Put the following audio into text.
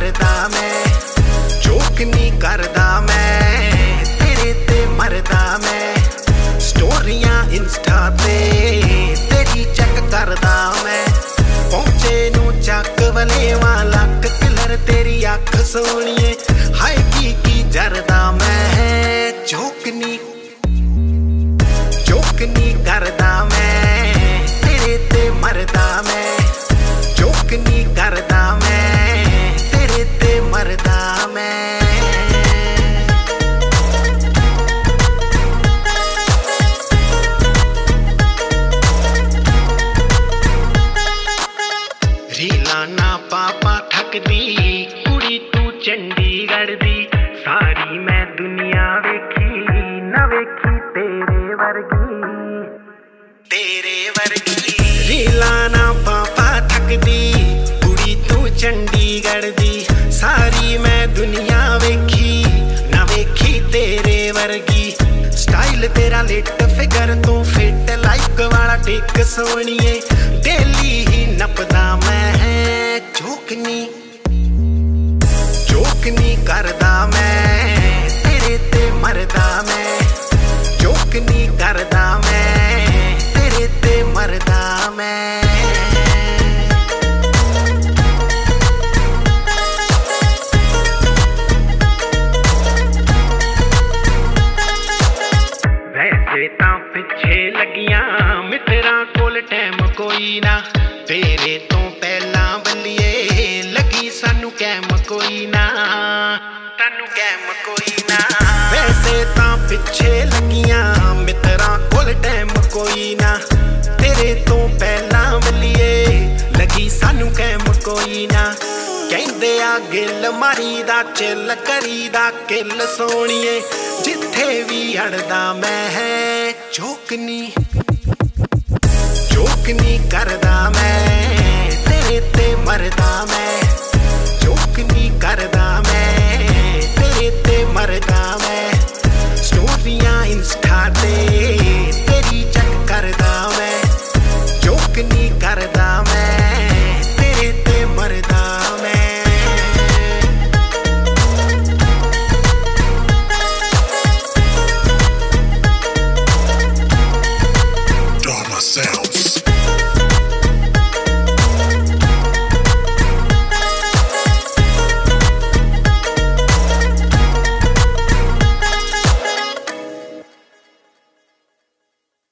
मरदा मैं, जोक नहीं करदा मैं, तेरे ते मरदा मैं, स्टोरियां इंस्टा ते तेरी चेक करदा मैं, पहुंचे नू चक वलेवा लक किलर तेरी अख सोनिए, हाय की जरदा मैं, जोक नहीं करदा मैं, तेरे ते मरदा मैं, जोक नहीं करदा मैं, तेरे ते मरदा मैं। रीला ना पापा थकदी कुड़ी तू चंडीगढ़ दी, सारी मैं दुनिया वेखी ना वेखी तेरे वर्गी, तेरे वर्गी। रीला ना पापा थकदी कुड़ी तू चंडीगढ़ दी, सारी मैं दुनिया वेखी ना वेखी तेरे वर्गी, स्टाइल तेरा लिट फिगर तू फिट लाइक वाला टिक सोनिए, डेली ही नपदा मैं, जोक नहीं करदा मैं, तेरे ते मरदा मैं, जोक नहीं करदा मैं, तेरे ते मरदा मैं। वैसे तां पिछे लगियां मित्रा कोल टैम कोई ना, तेरे तो पहला बल्लिए लगी सानू कैम कोई ना, सानू कैम कोई ना। वैसे तां पिछे लगियां मित्रा कोल टैम कोई ना, तेरे तो पहला बल्लिए लगी सानू कैम कोई ना, कहंदे आ गिल मारी दा चिल करी दा किल सोनिए, जिथे भी अड़दा मैं, जोक नहीं करदा मैं, तेरे ते मरदा मैं, जोक नहीं कर